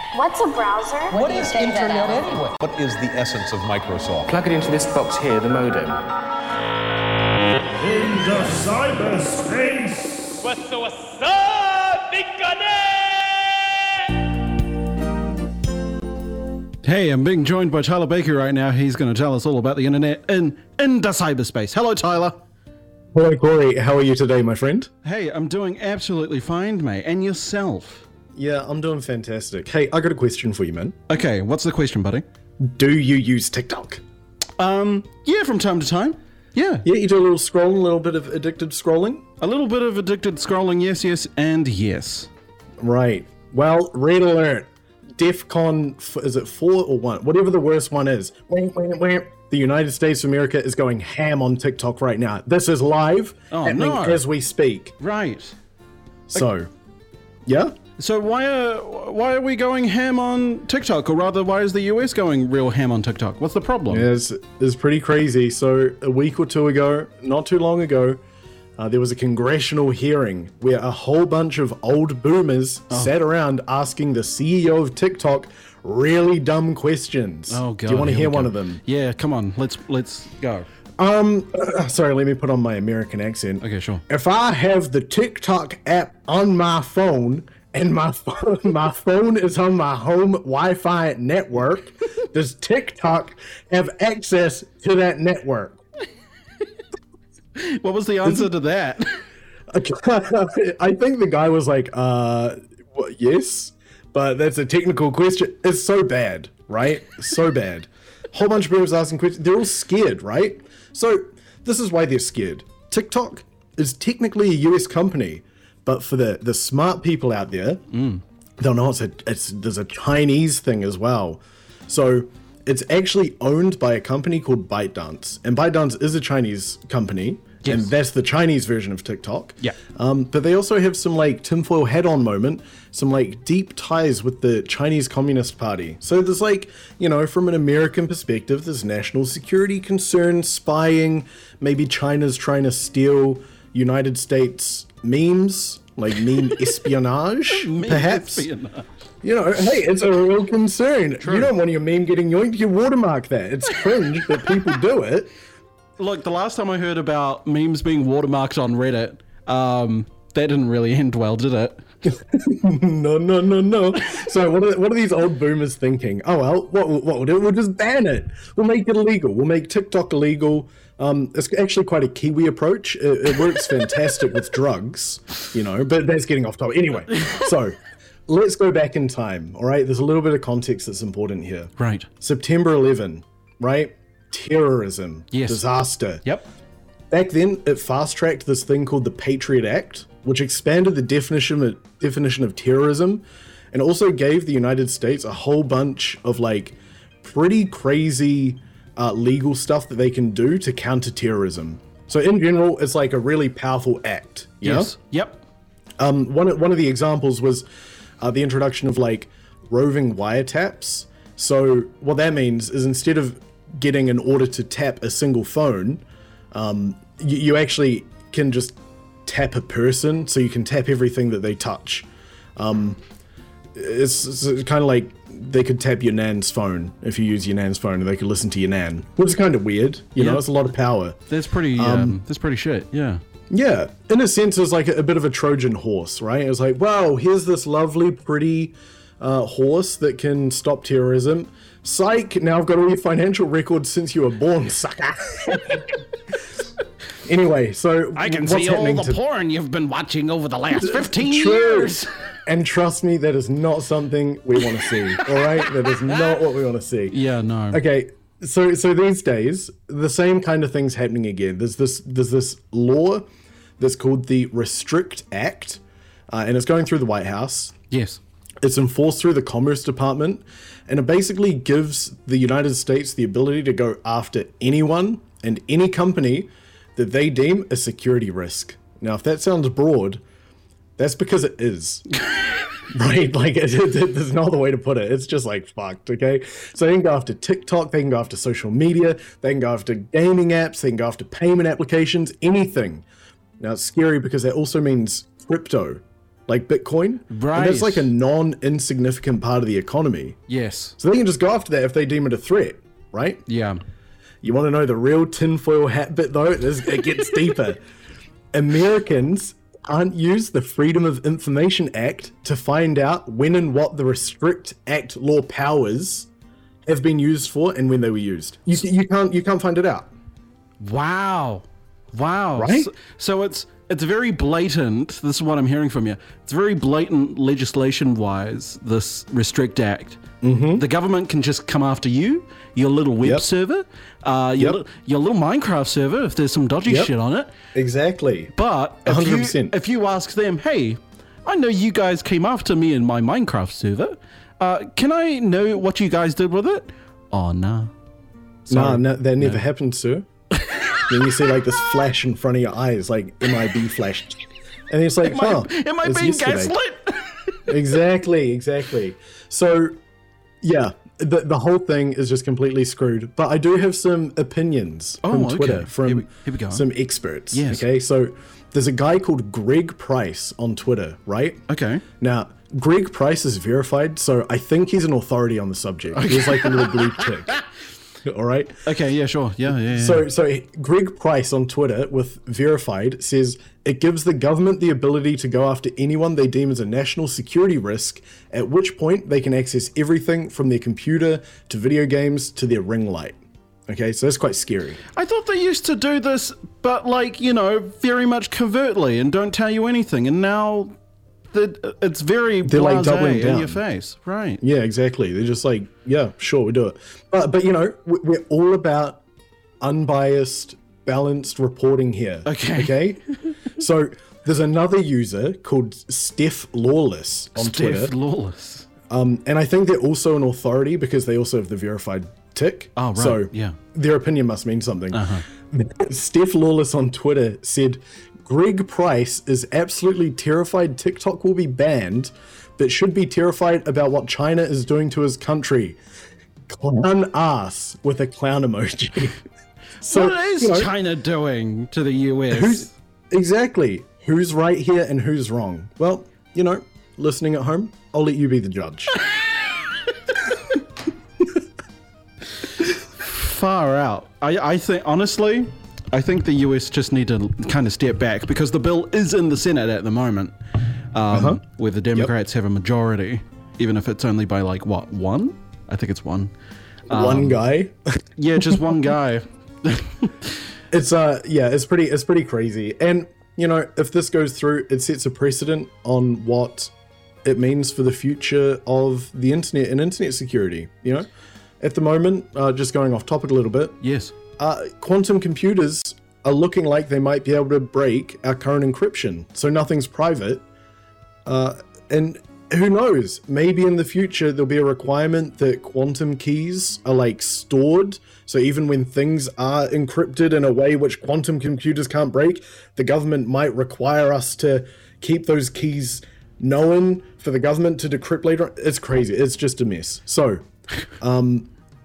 What's a browser? What is internet anyway? What is the essence of Microsoft? Plug it into this box here, the modem. Into cyberspace! What's up, big Hey, I'm being joined by Tyler Baker right now. He's going to tell us all about the internet into cyberspace. Hello, Tyler. Hello, Corey. How are you today, my friend? Hey, I'm doing absolutely fine, mate. And yourself? Yeah, I'm doing fantastic. Hey, I got a question for you, man. Okay, what's the question, buddy? Do you use TikTok? Yeah, from time to time. Yeah. Yeah, you do a little scrolling, a little bit of addicted scrolling? A little bit of addicted scrolling, yes, and yes. Right. Well, red alert. DEFCON, is it 4 or 1? Whatever the worst one is. The United States of America is going ham on TikTok right now. This is live, happening as we speak. Right. So, yeah? So why are we going ham on TikTok? Or rather, why is the US going real ham on TikTok? What's the problem? Yeah, it's pretty crazy. So a week or two ago, not too long ago, there was a congressional hearing where a whole bunch of old boomers sat around asking the CEO of TikTok really dumb questions. Oh, God. Do you want to hear one of them? Yeah, come on. Let's go. Sorry, let me put on my American accent. Okay, sure. If I have the TikTok app on my phone and my phone is on my home Wi-Fi network, does TikTok have access to that network? What was the answer to that? I think the guy was like, yes, but that's a technical question. It's so bad, right? So bad. Whole bunch of people asking questions. They're all scared, right? So this is why they're scared. TikTok is technically a US company, but for the smart people out there, they'll know there's a Chinese thing as well. So it's actually owned by a company called ByteDance, and ByteDance is a Chinese company. Yes. And that's the Chinese version of TikTok. Yeah. But they also have some like tinfoil hat on moment, some like deep ties with the Chinese Communist Party. So there's like, from an American perspective, there's national security concerns, spying, maybe China's trying to steal United States memes, like meme espionage, perhaps. Espionage. Hey, it's a real concern. True. You don't want your meme getting yoinked, you watermark that. It's cringe that people do it. Look, the last time I heard about memes being watermarked on Reddit, that didn't really end well, did it? No. So what are these old boomers thinking? Oh, well, what we'll do? We'll just ban it. We'll make it illegal. We'll make TikTok illegal. It's actually quite a Kiwi approach. It works fantastic with drugs, but that's getting off topic. Anyway, so let's go back in time, all right? There's a little bit of context that's important here. Right. September 11, right? Terrorism, disaster. Yep. Back then, it fast-tracked this thing called the Patriot Act, which expanded the definition of terrorism, and also gave the United States a whole bunch of like pretty crazy legal stuff that they can do to counter terrorism. So in general, it's like a really powerful act. Yes. Yep. One of the examples was the introduction of like roving wiretaps. So what that means is instead of getting an order to tap a single phone, you actually can just tap a person, so you can tap everything that they touch. It's kind of like they could tap your nan's phone if you use your nan's phone, and they could listen to your nan, which is kind of weird. You know, it's a lot of power. That's pretty shit. Yeah. Yeah, in a sense, it's like a bit of a Trojan horse, right? It's like, wow, here's this lovely, pretty horse that can stop terrorism. Psych, now I've got all your financial records since you were born, sucker. Anyway, so I can see all the porn you've been watching over the last 15 True. years. And trust me, that is not something we want to see, all right? That is not what we want to see. Yeah, no. Okay, so these days, the same kind of thing's happening again. There's this law that's called the Restrict Act, and it's going through the White House. Yes. It's enforced through the Commerce Department, and it basically gives the United States the ability to go after anyone and any company that they deem a security risk. Now, if that sounds broad, that's because it is. Right? Like, there's no other way to put it. It's just like fucked, okay? So they can go after TikTok, they can go after social media, they can go after gaming apps, they can go after payment applications, anything. Now, it's scary because that also means crypto. like Bitcoin. Right. And that's like a non-insignificant part of the economy. Yes. So they can just go after that if they deem it a threat, right? Yeah. You want to know the real tinfoil hat bit, though? It gets deeper. Americans can't use the Freedom of Information Act to find out when and what the Restrict Act law powers have been used for and when they were used. You can't find it out. Wow. Right? So it's very blatant. This is what I'm hearing from you. It's very blatant legislation-wise, this Restrict Act. Mm-hmm. The government can just come after you, your little web server, your little Minecraft server, if there's some dodgy shit on it. Exactly. But 100%. if you ask them, hey, I know you guys came after me in my Minecraft server. Can I know what you guys did with it? Oh, nah. No, that never happened, sir. Then you see like this flash in front of your eyes, like MIB flashed. And it's like, Am I it's being yesterday. gaslit? Exactly. So, yeah, the whole thing is just completely screwed. But I do have some opinions from Twitter, okay. from Here we go. some experts. Yes. Okay, so there's a guy called Greg Price on Twitter, right? Okay. Now, Greg Price is verified, so I think he's an authority on the subject. Okay. He's like a little blue tick. All right. Okay. Yeah. Sure. Yeah. So Greg Price on Twitter with verified says it gives the government the ability to go after anyone they deem as a national security risk, at which point they can access everything from their computer to video games to their ring light. Okay, so that's quite scary. I thought they used to do this, but like, very much covertly and don't tell you anything. And now it's very They're like doubling blasé in down. your face. Right. Yeah, exactly. They're just like, yeah, sure, we do it. But we're all about unbiased, balanced reporting here. Okay. So there's another user called Steph Lawless on Twitter. Steph Lawless. And I think they're also an authority because they also have the verified tick. Oh, right. So yeah. Their opinion must mean something. Steph Lawless on Twitter said, Greg Price is absolutely terrified TikTok will be banned, but should be terrified about what China is doing to his country. Clown ass with a clown emoji. So, what is China doing to the US? Who's right here and who's wrong? Well, listening at home, I'll let you be the judge. Far out. I think, honestly, I think the US just need to kind of step back because the bill is in the Senate at the moment, where the Democrats have a majority, even if it's only by like, what, one? I think it's one. One guy? Yeah, just one guy. It's pretty crazy. And, if this goes through, it sets a precedent on what it means for the future of the internet and internet security, At the moment, just going off topic a little bit. Yes. Quantum computers are looking like they might be able to break our current encryption, so nothing's private. And who knows? Maybe in the future there'll be a requirement that quantum keys are like stored, so even when things are encrypted in a way which quantum computers can't break, the government might require us to keep those keys known for the government to decrypt later on. It's crazy. It's just a mess. So, don't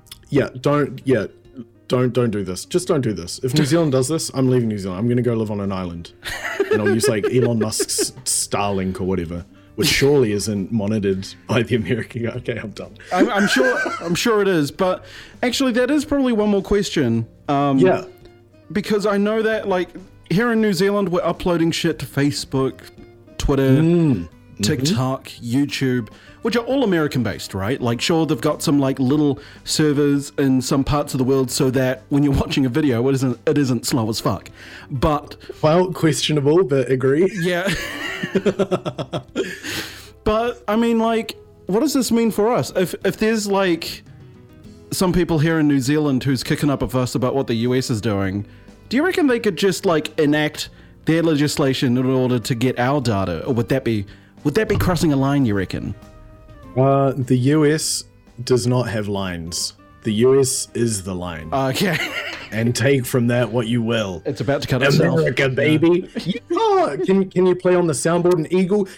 do this. Just don't do this. If New Zealand does this, I'm leaving New Zealand. I'm going to go live on an island. And I'll use like Elon Musk's Starlink or whatever, which surely isn't monitored by the American. Okay, I'm done. I'm sure it is. But actually, that is probably one more question. Because I know that like here in New Zealand, we're uploading shit to Facebook, Twitter, TikTok, YouTube, which are all American based, right? Like, sure, they've got some like little servers in some parts of the world so that when you're watching a video, it isn't slow as fuck. But well, questionable, but agree. Yeah. But I mean, like, what does this mean for us? If there's like some people here in New Zealand who's kicking up a fuss about what the US is doing, do you reckon they could just like enact their legislation in order to get our data, or would that be crossing a line, you reckon? The US does not have lines. The US is the line. Okay. And take from that what you will. It's about to cut itself. America, baby. Yeah. Can you play on the soundboard an eagle?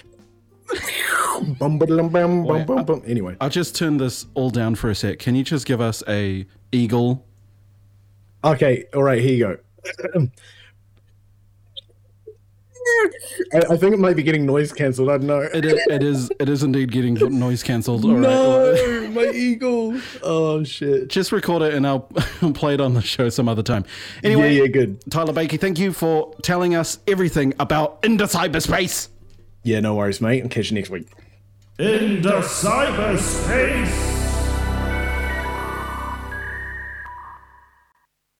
Anyway. I'll just turn this all down for a sec. Can you just give us a eagle? Okay, all right, here you go. I think it might be getting noise cancelled. I don't know. It is indeed getting noise cancelled. All No, right. my eagle. Oh shit. Just record it and I'll play it on the show some other time. Anyway, yeah, good. Tyler Bakey, thank you for telling us everything about into cyberspace. Yeah, no worries, mate. I'll catch you next week. Into cyberspace.